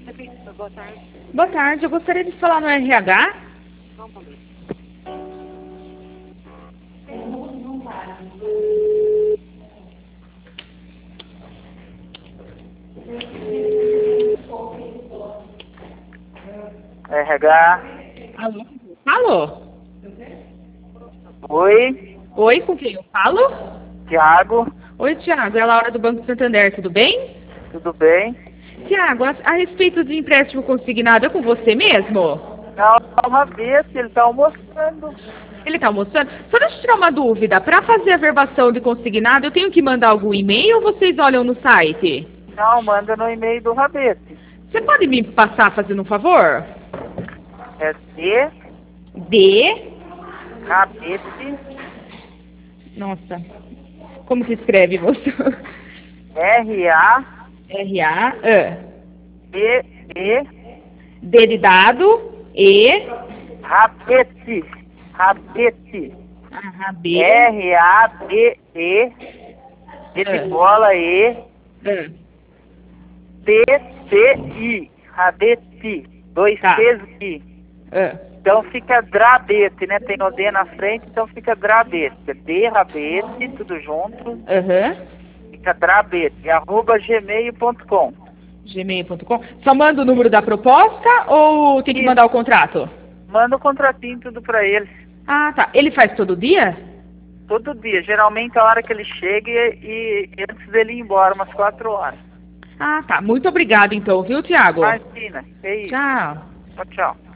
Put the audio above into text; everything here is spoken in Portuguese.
Boa tarde. Boa tarde, eu gostaria de falar no RH. Só um momento. RH. Alô? Alô? Oi, Oi, com quem eu falo? Tiago. Oi, Tiago, é a Laura do Banco Santander, tudo bem? Tudo bem? Tiago, a respeito de empréstimo consignado, é com você mesmo? Não, uma vez que ele está almoçando. Ele está almoçando? Só deixa eu tirar uma dúvida. Para fazer a verbação de consignado, eu tenho que mandar algum e-mail ou vocês olham no site? Não, manda no e-mail do Rabete. Você pode me passar fazendo um favor? É D, D. Rabete, Nossa. Como se escreve, moço? R-A, R-A. B, E, D de dado. E. Rabete. Rabete. B. R-A-B-E, D de bola, E, T-T-I. Rabete. Dois Tá. T's I. Então fica Drabete, né? Tem o D na frente, então fica Drabete. D, Rabete, tudo junto. Fica Drabete, @gmail.com. Gmail.com. Só manda o número da proposta ou tem que mandar o contrato? Manda o contratinho tudo pra ele. Ah, tá. Ele faz todo dia? Todo dia. Geralmente a hora que ele chega e antes dele ir embora, umas 4 horas. Ah, tá. Muito obrigado então, viu, Tiago? Imagina. É isso. Tchau. Tchau, tchau.